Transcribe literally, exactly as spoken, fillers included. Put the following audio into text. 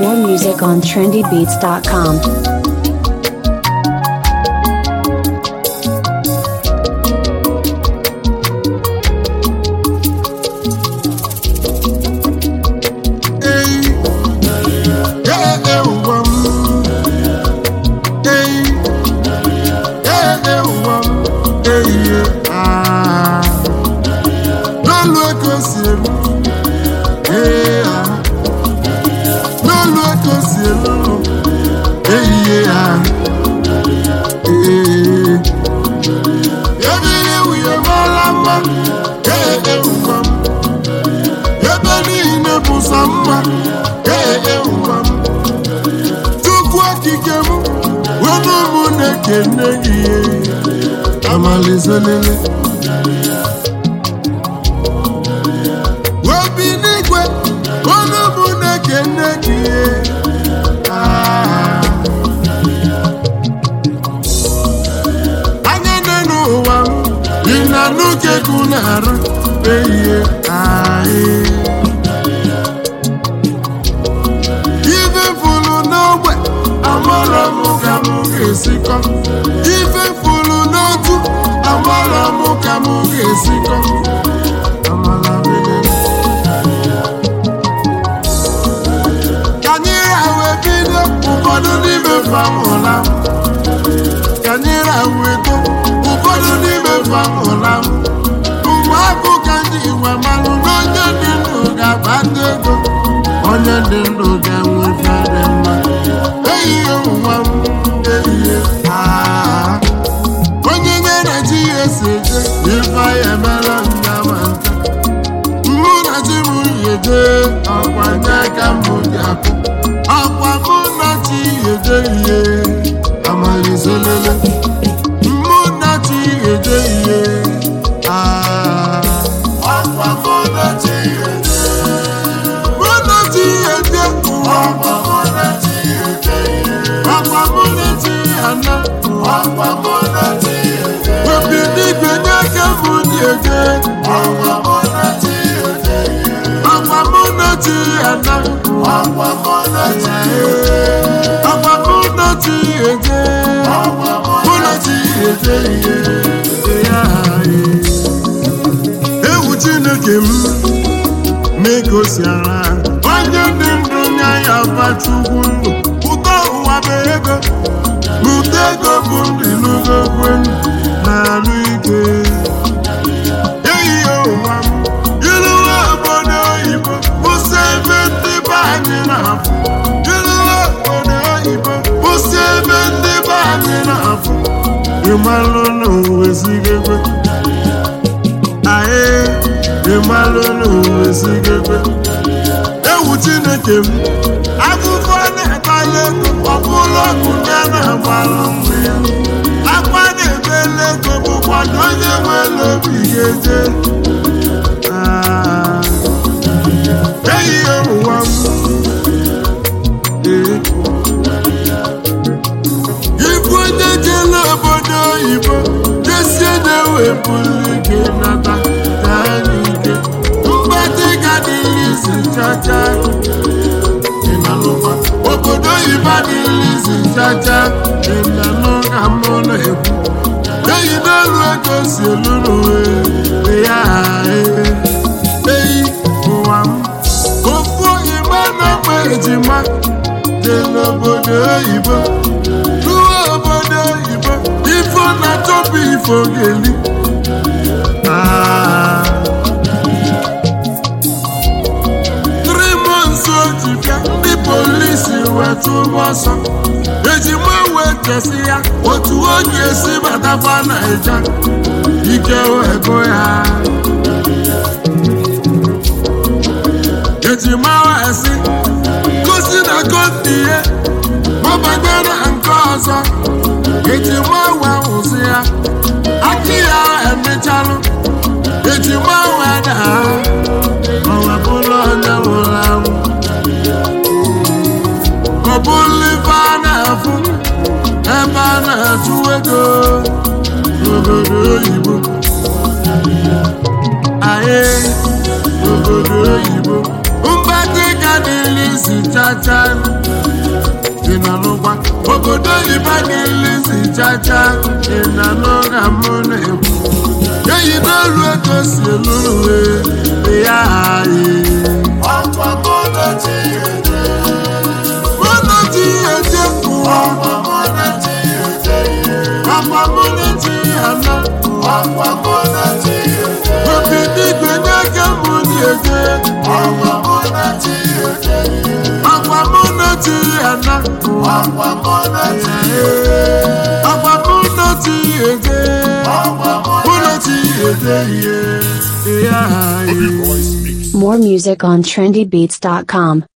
more music on trendy beats dot com. Amalizolele Wobi n'igwe onu bụ na-ekene gị anya nne n'ụwa m dị na n'uke gụ na-arụ ehihie ahị ife fụlụ n'ogbe amara m ka m ga-esikọ ife fụlụ n'otu amara m ka m ga-esikọ amara belele ka anyị rawe bido ụfọdụ n'ime famụla ka anyị rawe eto ụfọdụ n'ime famụla mgbe akụ ka ndị igwe malụ n'onye dị ndụ ga-akpata ego onye dị ndụ ga-enwe fere mma ehihie ụwa m ehihie onye nyere chi ya esi eje ife ya emela nyama nta mụ na chi m yeje ọkwa nye ka mbụ dị akụ ọkwa mụ na chi yeje ihe amalizolele mụ na chi yeje ihe ọkwa mụ na chi yeje mụ na chi yeje ọkwa mụ na chi yeje ihe ọkwa mụ na chi ana ọkwa mụ na chi yeje obi n'igwe nye ka mbụ dị eje ọkwa mụ na chi yeje ihe ọkwa mụ na chi ana ọkwa mụ na chi yeje ọkwa mụ na chi yeje mụ na chi yeje ihe ewu Chineke m na-egosiara onye dị ndụ nya ya bachukwu ndụ ụtọ ụwa bụ ego n'ụtọ ego bụ ndị n'ugogwe na-alụ ike ehihie ụwa m ịlụwa obodo oyibo kwụsị ebe ndị be anyị na-afụ ịlụwa obodo oyibo kwụsị ebe ndị be anyị na-afụ ịmalụ n'ụwa esigekwe ae ịmalụ n'ụwa esigekwe ewu Chineke m akụkọ na-akpali ego ọbụla ọgụ ya na-agbalụ mgbe ya akpa na-ebele ego bụkwado onye nwere obi ga-eje ehihie ụwa m ibu onye jele obodo oyibo jesie na-ewepụrụ ike nata ka anyị ike mgbatị gadịrị isi chacha obodo oyibo adịghị isi chacha ịnanụ ka mụ na-ekwu eyi n'elu ego si elu n'uwe ya eyi ụwa m ofu igbe na-akpa ejima dị n'obodo oyibo ruo obodo oyibo ifo na-achọpụ ifo ga-eli ndị polisi wetu ọsọ ejima wee kesi ya otu o ga-esi batakwa Naija ike wego ya ejima wee si gosi na kotu ihe gbabanye na nke ọzọ ejima wee hụzi ya aki ya emechalụ ejima wee daa ọ wepụla onye nwụrụ anwụ ọ bụrụ ife a na-afụ ebe a na-achụ ego n'obodo oyibo anyị n'obodo oyibo mgbatị ka dịrị isi chacha obodo Ibanilisi chacha ịna n'ọga mụ na-ekwu eyi n'elu ego si eluwe ya anyị ọkwa mọnati ede mọnati ede ọkwa mọnati ede ọkwa mọnati ana ọkwa mọnati ede obi n'igwe n'aka mụ na-ede ọkwa mọnati ede ọkwa mọnati ana ọkwa mọnati ede ọkwa mọnati ede More music on trendy beats dot com.